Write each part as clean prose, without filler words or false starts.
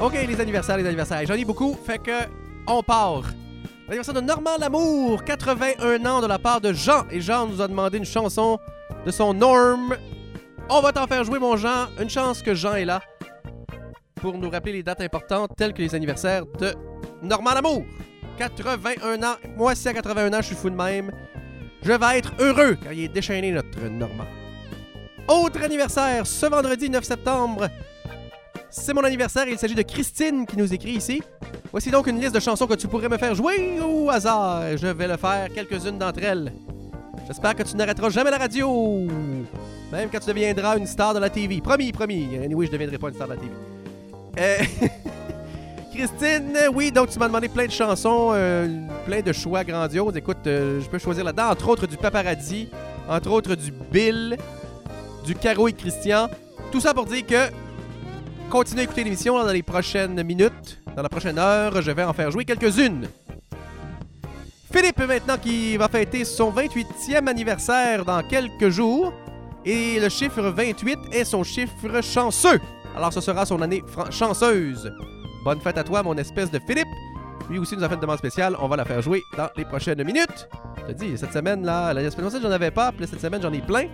OK, les anniversaires. J'en ai beaucoup, fait que on part. L'anniversaire de Normand Lamour, 81 ans de la part de Jean. Et Jean nous a demandé une chanson de son Norm. On va t'en faire jouer, mon Jean. Une chance que Jean est là pour nous rappeler les dates importantes telles que les anniversaires de Normand Lamour. 81 ans. Moi, si à 81 ans, je suis fou de même, je vais être heureux car il est déchaîné, notre Normand. Autre anniversaire, ce vendredi 9 septembre. C'est mon anniversaire et il s'agit de Christine qui nous écrit ici. Voici donc une liste de chansons que tu pourrais me faire jouer au hasard. Je vais le faire, quelques-unes d'entre elles. J'espère que tu n'arrêteras jamais la radio. Même quand tu deviendras une star de la TV. Promis. Anyway, je ne deviendrai pas une star de la TV. Christine, oui, donc tu m'as demandé plein de chansons, plein de choix grandioses. Écoute, je peux choisir là-dedans, entre autres du Paparazzi, entre autres du Bill, du Caro et Christian. Tout ça pour dire que continuez à écouter l'émission dans les prochaines minutes. Dans la prochaine heure, je vais en faire jouer quelques-unes. Philippe, maintenant, qui va fêter son 28e anniversaire dans quelques jours. Et le chiffre 28 est son chiffre chanceux. Alors, ce sera son année chanceuse. Bonne fête à toi, mon espèce de Philippe. Lui aussi nous a fait une demande spéciale. On va la faire jouer dans les prochaines minutes. Je te dis, cette semaine, là, la semaine passée, j'en avais pas. Puis là, cette semaine, j'en ai plein.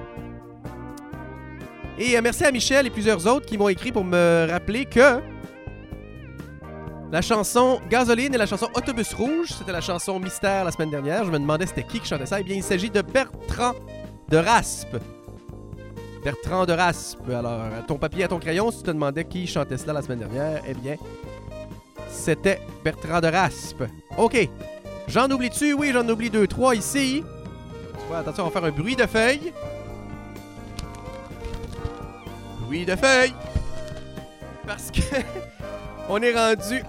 Et merci à Michel et plusieurs autres qui m'ont écrit pour me rappeler que la chanson Gasoline et la chanson Autobus Rouge, c'était la chanson Mystère la semaine dernière. Je me demandais c'était qui chantait ça. Eh bien, il s'agit de Bertrand de Raspe. Bertrand de Raspe. Alors, ton papier à ton crayon, si tu te demandais qui chantait cela la semaine dernière, eh bien, c'était Bertrand de Raspe. OK. J'en oublie-tu? Oui, j'en oublie 2-3 ici. Tu vois, attention, on va faire un bruit de feuilles. Bruit de feuilles. Parce que on est rendu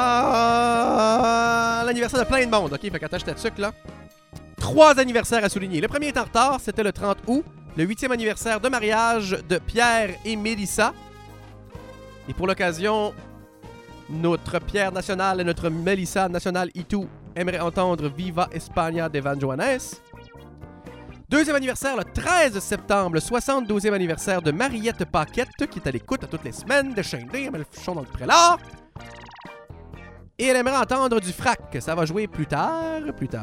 à l'anniversaire de plein de monde. OK, fait qu'attache ta tuque, là. 3 anniversaires à souligner. Le premier est en retard, c'était le 30 août. Le 8e anniversaire de mariage de Pierre et Mélissa. Et pour l'occasion, notre Pierre national et notre Mélissa nationale Itu aimeraient entendre Viva España d'Evan Johannes. Deuxième anniversaire, le 13 septembre, le 72e anniversaire de Mariette Paquette, qui est à l'écoute à toutes les semaines de Chaindé, elle met le fichon dans le prélat. Et elle aimerait entendre du frac. Ça va jouer plus tard.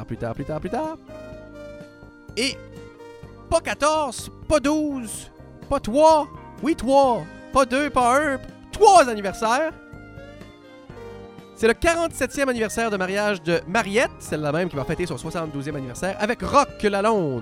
Et pas 14, pas 12, pas 3, oui 3, pas 2, pas 1, 3 anniversaires. C'est le 47e anniversaire de mariage de Mariette, celle-là même qui va fêter son 72e anniversaire, avec Roch Lalonde.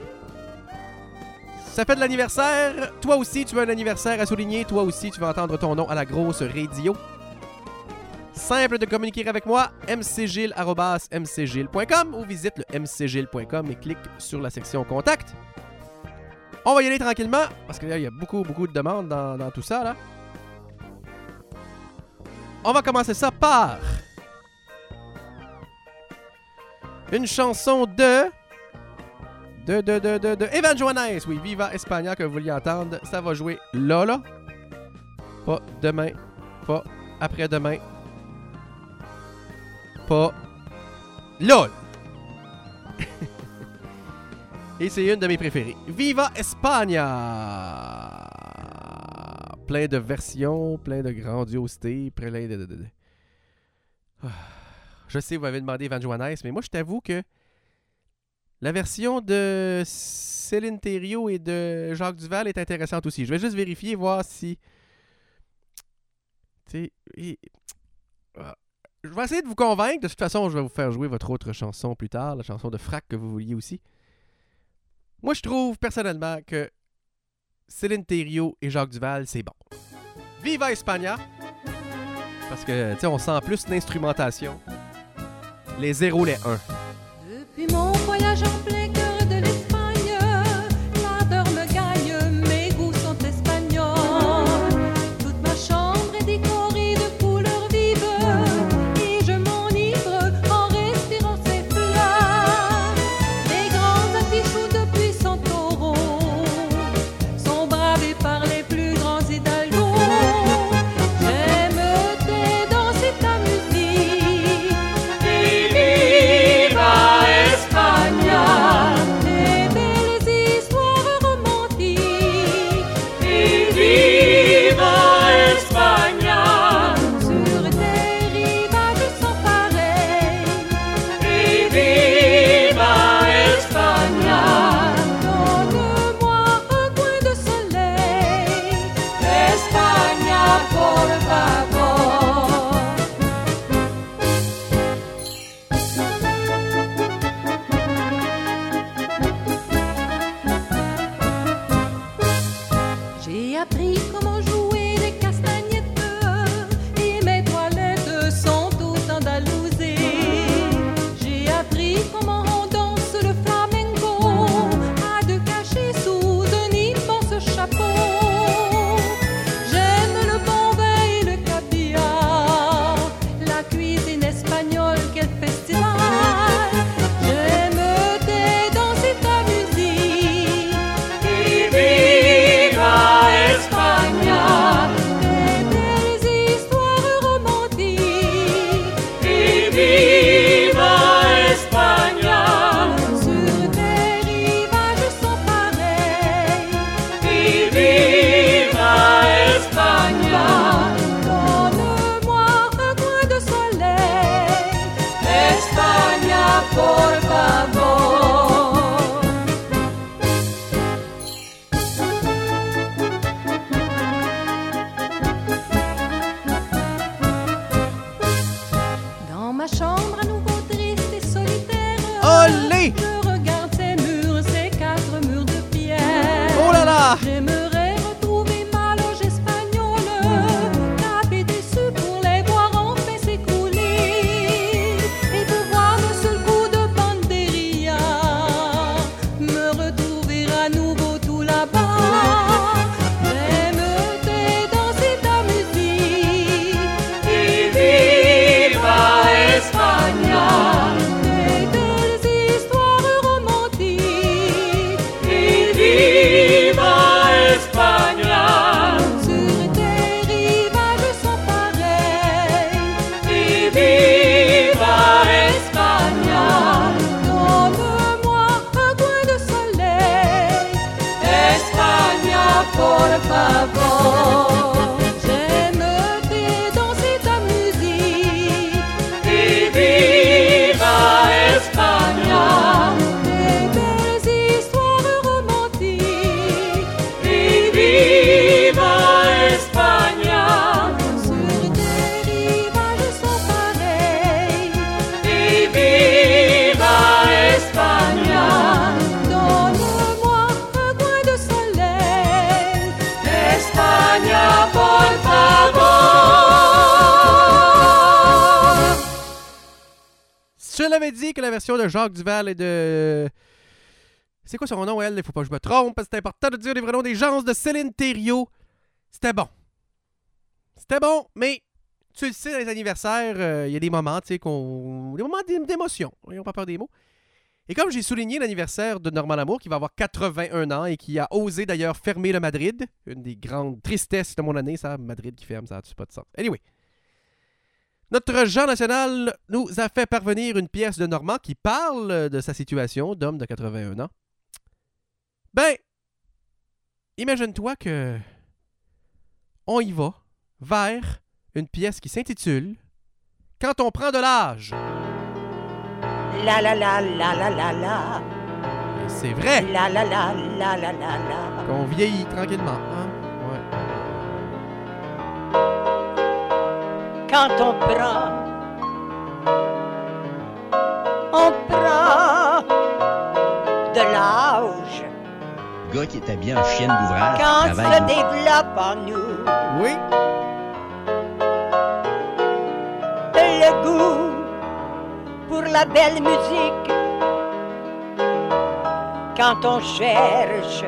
Ça fait de l'anniversaire. Toi aussi, tu as un anniversaire à souligner. Toi aussi, tu vas entendre ton nom à la grosse radio. Simple de communiquer avec moi, mcgilles@mcgilles.com ou visite le mcgilles.com et clique sur la section Contact. On va y aller tranquillement, parce qu'il y a beaucoup de demandes dans tout ça, là. On va commencer ça par une chanson de Evan Johannes, oui, Viva España que vous vouliez entendre. Ça va jouer là. Pas demain, pas après-demain, pas là. Et c'est une de mes préférées. Viva España. Plein de versions, plein de grandiosité, plein de... Je sais, vous m'avez demandé Evan Johannes, mais moi, je t'avoue que la version de Céline Thériault et de Jacques Duval est intéressante aussi. Je vais juste vérifier, voir si... Je vais essayer de vous convaincre. De toute façon, je vais vous faire jouer votre autre chanson plus tard, la chanson de frac que vous vouliez aussi. Moi, je trouve personnellement que Céline Thériault et Jacques Duval, c'est bon. Viva España! Parce que, tu sais, on sent plus l'instrumentation. Les 0, les 1. Depuis mon voyage en plein cœur de l'Espagne, l'ardeur me gagne, mes goûts sont espagnols. Toute ma chambre est décorée de couleurs vives et je m'enivre en respirant ces fleurs. Les grands affichous de puissants taureaux sont bravés par les plus grands hidalgos. J'aime tes danses et ta musique. Viva España. por favor. J'aimerais danser ta musique. Y viva España, Des belles histoires romantiques. y viva España, Sur des rivages sans pareil. y viva España, Donne-moi un coin de soleil. España, por favor. Je l'avais dit que la version de Jacques Duval et de... C'est quoi son nom, elle? Il faut pas que je me trompe, parce que c'est important de dire les vrais noms des gens, de Céline Thériault. C'était bon. C'était bon, mais tu le sais, dans les anniversaires, il y a des moments, tu sais, des moments d'émotion. N'ayons pas peur des mots. Et comme j'ai souligné l'anniversaire de Normand Lamour, qui va avoir 81 ans et qui a osé d'ailleurs fermer le Madrid, une des grandes tristesses de mon année, ça, Madrid qui ferme, ça n'a pas de sens. Anyway. Notre Jean National nous a fait parvenir une pièce de Normand qui parle de sa situation d'homme de 81 ans. Ben, imagine-toi que on y va vers une pièce qui s'intitule « Quand on prend de l'âge La la la la la la la. ». Et c'est vrai La la la la la la la. qu'on vieillit tranquillement. Hein? Ouais. Quand on prend de l'âge. Gars qui était bien en chienne d'ouvrage. Quand qui se travaille développe en nous Oui, le goût pour la belle musique. Quand on cherche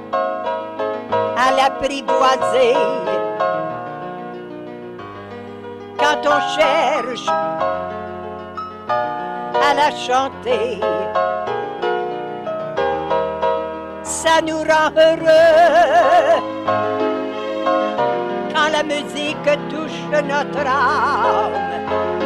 à l'apprivoiser. Quand on cherche à la chanter, ça nous rend heureux. Quand la musique touche notre âme,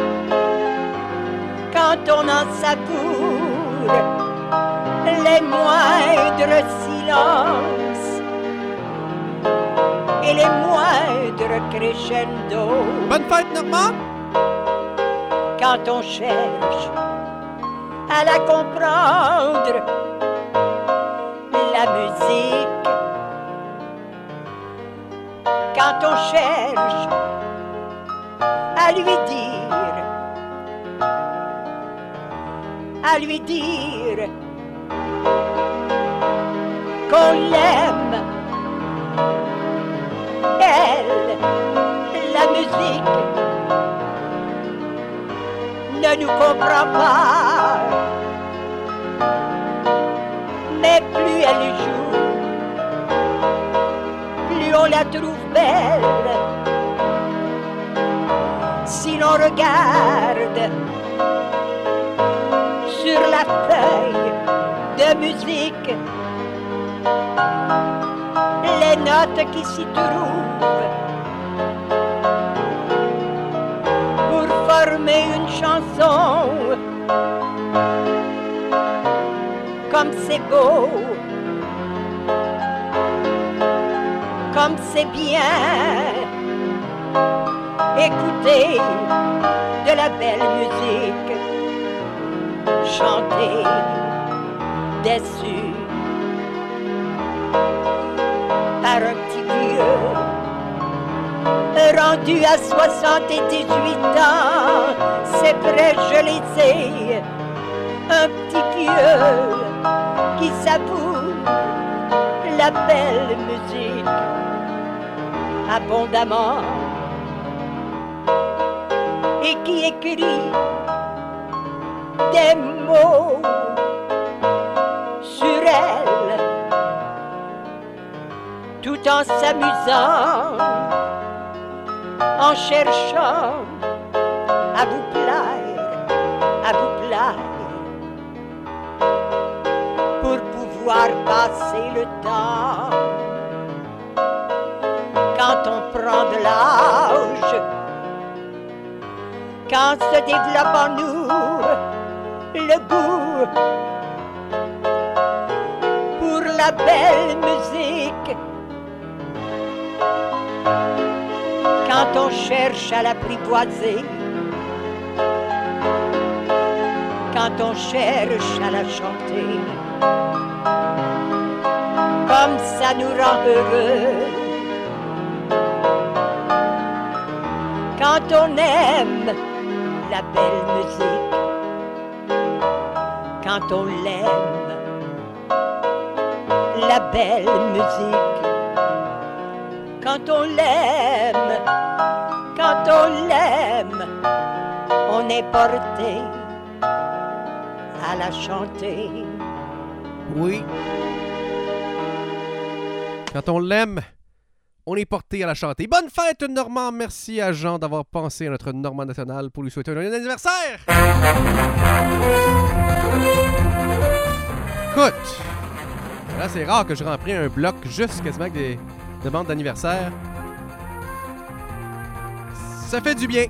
quand on en savoure les moindres silences et les moindres crescendo. bonne fête Normand! Quand on cherche à la comprendre, la musique. Quand on cherche à lui dire qu'on l'aime, elle, la musique, ne nous comprend pas, mais plus elle joue, plus on la trouve belle. Si l'on regarde sur la feuille de musique les notes qui s'y trouvent pour former une chanson, comme c'est beau, comme c'est bien écouter de la belle musique, chanter déçu par un petit vieux rendu à 78 ans. C'est vrai, je les ai, un petit vieux qui savoure la belle musique abondamment et qui écrit des mots sur elle tout en s'amusant, en cherchant à vous plaire, pour pouvoir passer le temps. Quand on prend de l'âge, quand se développe en nous le goût pour la belle musique, quand on cherche à l'apprivoiser, quand on cherche à la chanter, comme ça nous rend heureux. Quand on aime la belle musique, quand on l'aime, la belle musique, quand on l'aime, quand on l'aime, on est porté à la chanter. Oui. Quand on l'aime, on est porté à la chanter. Bonne fête, Normand. Merci à Jean d'avoir pensé à notre Normand national pour lui souhaiter un joyeux anniversaire. Écoute, là, c'est rare que je remplis un bloc juste quasiment avec des demandes d'anniversaire. Ça fait du bien.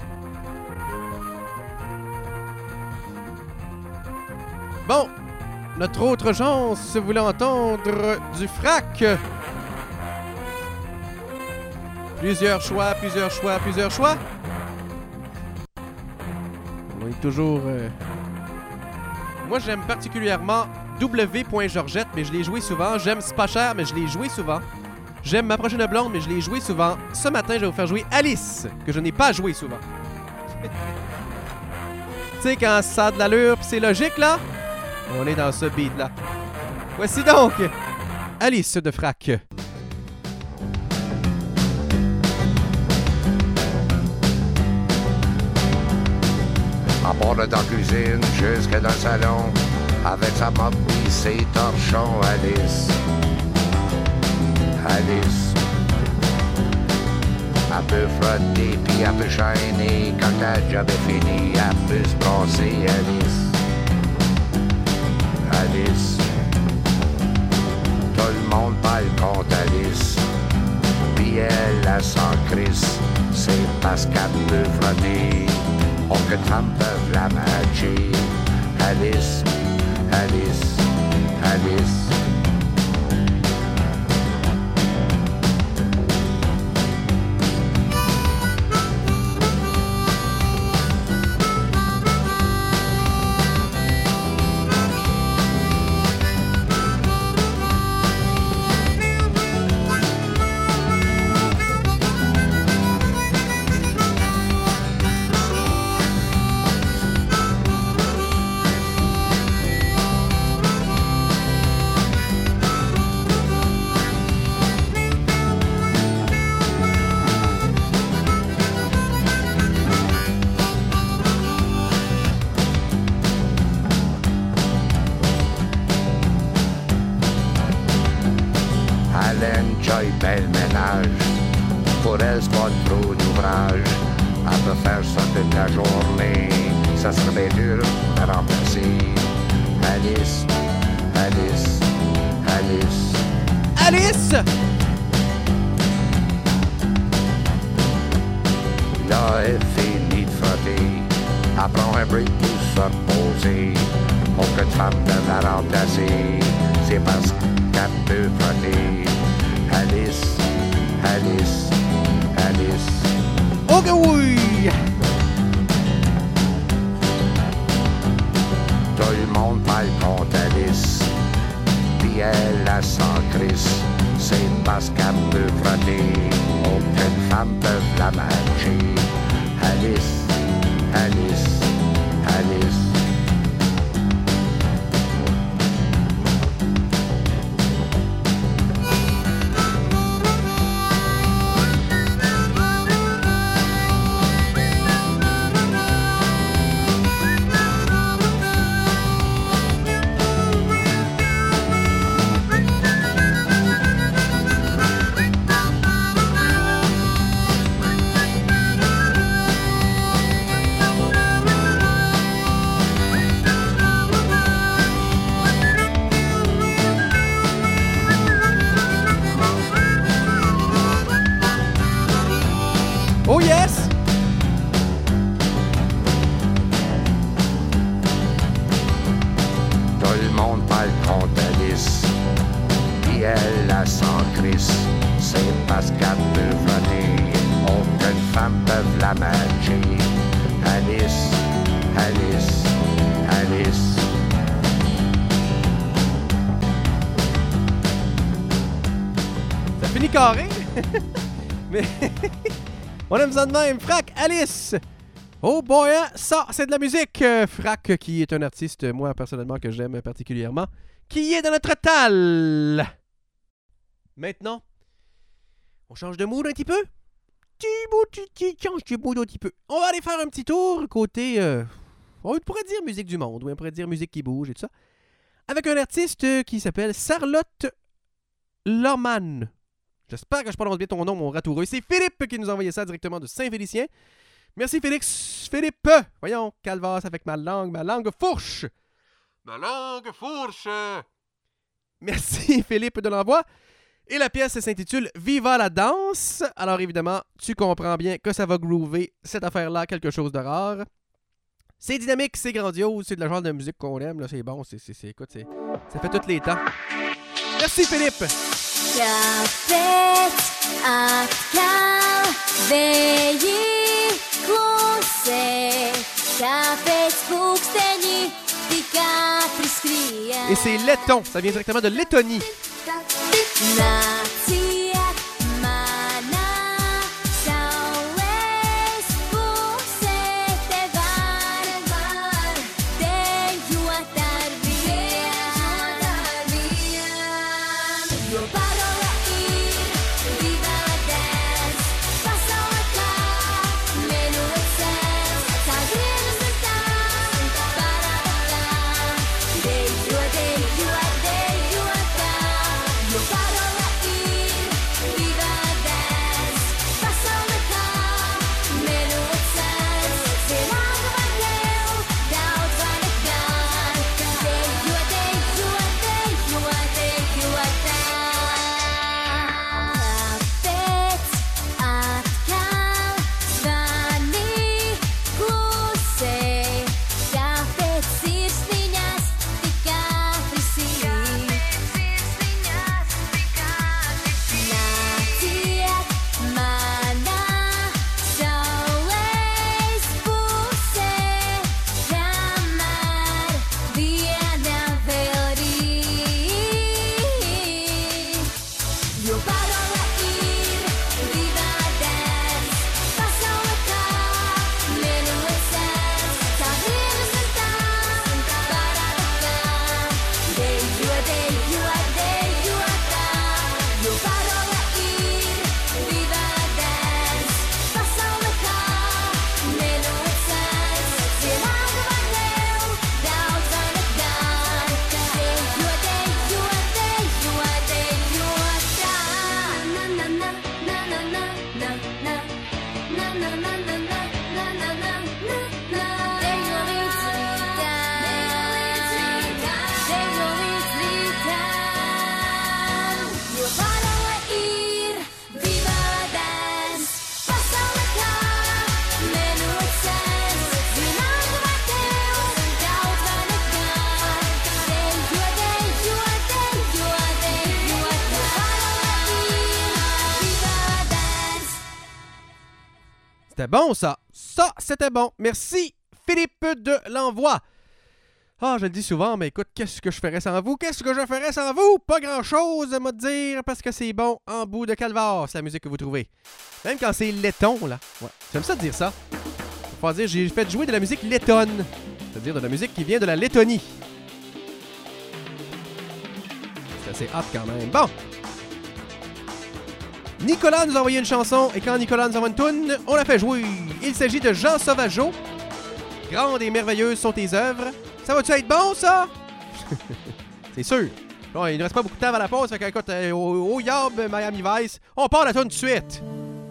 Bon, notre autre chance voulait entendre du frac. Plusieurs choix. On est toujours... Moi, j'aime particulièrement W.Georgette, mais je l'ai joué souvent. J'aime C'est pas cher, mais je l'ai joué souvent. J'aime Ma prochaine blonde, mais je l'ai joué souvent. Ce matin, je vais vous faire jouer Alice, que je n'ai pas joué souvent. Tu sais, quand ça a de l'allure pis c'est logique, là, on est dans ce beat-là. Voici donc Alice de Frac. En bord de la cuisine jusque dans le salon, avec sa mop et ses torchons, Alice. Alice. Elle peut frotter puis elle peut chaîner. Quand la job est fini, elle peut se brasser, Alice. Alice. Tout le monde parle contre Alice. Puis elle s'en crisse. C'est parce qu'elle peut frotter. Aucune femme peut la matcher. Alice, Alice, Alice. Bel ménage, pour elle c'est pas trop d'ouvrage. Elle peut faire ça toute la journée, ça serait bien dur à remplacer. Alice, Alice, Alice. Alice! Là, elle finit de frotter, elle prend un break pour se reposer. Aucune femme ne la remplacer, c'est parce qu'elle peut frotter. Alice, Alice, Alice. Ok, oui! Tout le monde parle contre Alice, puis elle s'en crisse. C'est parce qu'elle peut frotter, aucune femme peut la matcher. Alice, Alice, Alice. Oh yes! Tout le monde parle contre Alice, puis elle s'en crisse. C'est parce qu'elle peut frotter, aucune femme la magie. Alice, Alice, Alice. Ça finit carré. Mais on aime ça de même. Frac, Alice. Oh boy, hein? Ça, c'est de la musique. Frac, qui est un artiste, moi, personnellement, que j'aime particulièrement, qui est dans notre tal. Maintenant, on change de mood un petit peu. Change de mood un petit peu. On va aller faire un petit tour côté, on pourrait dire musique du monde, ou on pourrait dire musique qui bouge et tout ça, avec un artiste qui s'appelle Charlotte Lohmann. J'espère que je prononce bien ton nom, mon ratoureux. C'est Philippe qui nous a envoyé ça directement de Saint-Félicien. Merci Félix. Philippe. Voyons, calvasse avec ma langue fourche. Ma langue fourche. Merci Philippe de l'envoi. Et la pièce s'intitule Viva la danse. Alors évidemment, tu comprends bien que ça va groover cette affaire-là, quelque chose de rare. C'est dynamique, c'est grandiose, c'est de la genre de musique qu'on aime, là, c'est bon, écoute, ça fait tous les temps. Merci Philippe. Et c'est laiton, ça vient directement de Lettonie. C'était bon, ça. Ça, c'était bon. Merci, Philippe de l'envoi. Ah, je le dis souvent, mais écoute, qu'est-ce que je ferais sans vous? Qu'est-ce que je ferais sans vous? Pas grand-chose, à me dire, parce que c'est bon en bout de calvaire, c'est la musique que vous trouvez. Même quand c'est laiton, là. Ouais, j'aime ça de dire ça. Faut dire, j'ai fait jouer de la musique lettonne. C'est-à-dire de la musique qui vient de la Lettonie. C'est assez hot quand même. Bon. Nicolas nous a envoyé une chanson, et quand Nicolas nous envoie une toune, on la fait jouer. Il s'agit de Jean Sauvageau. Grandes et merveilleuses sont tes œuvres. Ça va-tu être bon, ça? C'est sûr. Bon, il ne reste pas beaucoup de temps avant la pause, fait qu'écoute, au Yob, Miami Vice, on part la toune tout de suite.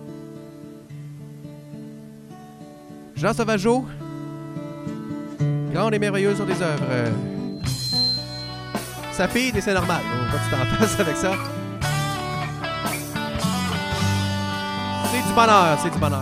Jean Sauvageau. Grandes et merveilleuses sont tes œuvres. Ça fille et c'est normal. On va tu t'en passes avec ça. C'est du bonheur, c'est du bonheur.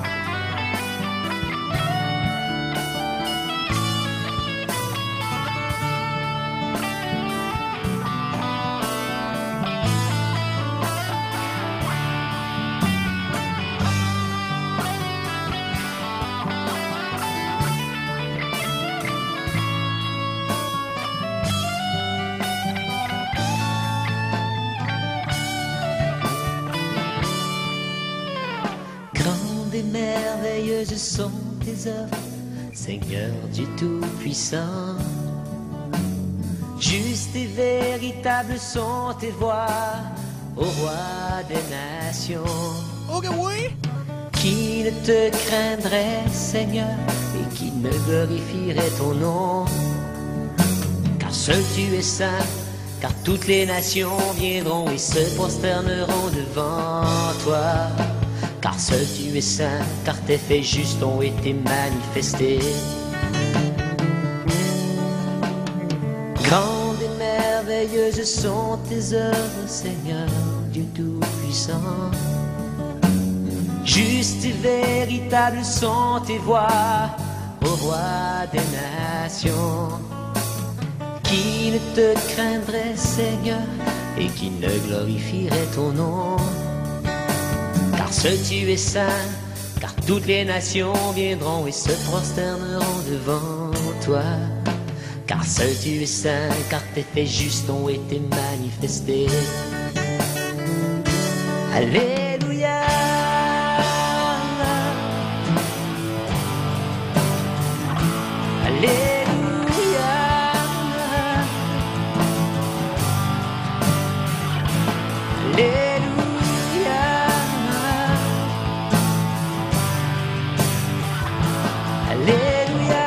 sont tes œuvres, Seigneur Dieu Tout-Puissant. Juste et véritable sont tes voies, ô roi des nations. Ok, oui! Qui ne te craindrait, Seigneur, et qui ne glorifierait ton nom? Car seul tu es saint, car toutes les nations viendront et se prosterneront devant toi. Car seul tu es saint, car tes faits justes ont été manifestés. Grandes et merveilleuses sont tes œuvres, Seigneur, Dieu Tout-Puissant. Justes et véritables sont tes voies, ô roi des nations. Qui ne te craindrait, Seigneur, et qui ne glorifierait ton nom? Car seul tu es saint, car toutes les nations viendront et se prosterneront devant toi. Car seul tu es saint, car tes faits justes ont été manifestés. Alléluia. Alléluia. Alléluia. Alléluia.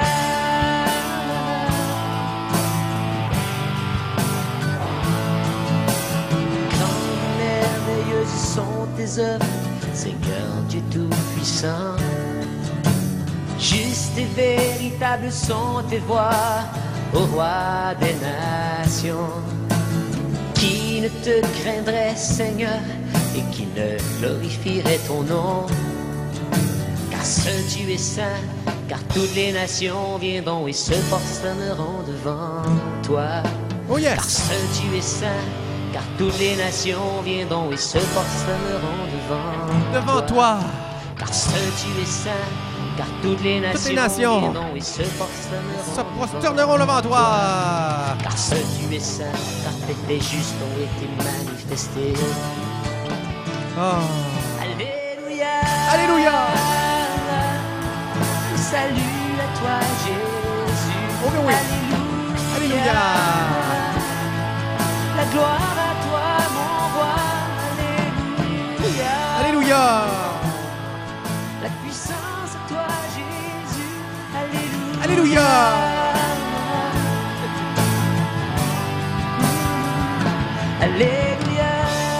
Grandes, merveilleuses sont tes œuvres, Seigneur Dieu Tout-Puissant. Justes et véritables sont tes voies, ô roi des nations. Qui ne te craindrait, Seigneur, et qui ne glorifierait ton nom? Car seul tu es saint, car toutes les nations viendront et se prosterneront devant toi. Oh yes! Car seul tu es saint, car toutes les nations viendront et se prosterneront Devant toi! Car seul tu es saint, car toutes les nations viendront et se prosterneront devant toi! Car seul tu es saint, car tes faits justes ont été manifestés. Oh. Alléluia. Alléluia. Salut à toi Jésus. Oh oui. Alléluia. Alléluia. La gloire à toi mon roi. Alléluia. Alléluia. La puissance à toi Jésus. Alléluia. Alléluia. Alléluia.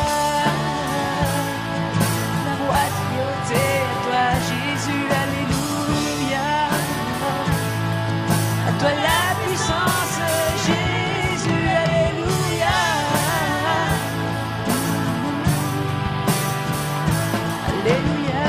La royauté à toi Jésus. Alléluia. À toi la puissance Jésus. Alléluia. Alléluia.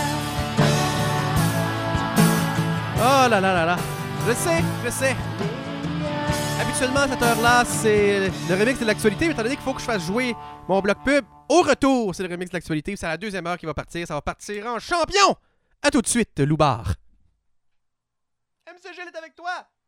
Oh là là là là. Je sais. Habituellement, à cette heure-là, c'est le remix de l'actualité, mais étant donné qu'il faut que je fasse jouer mon bloc pub, au retour, c'est le remix de l'actualité, c'est à la deuxième heure qui va partir, ça va partir en champion! À tout de suite, Loubar. MC Gilles est avec toi!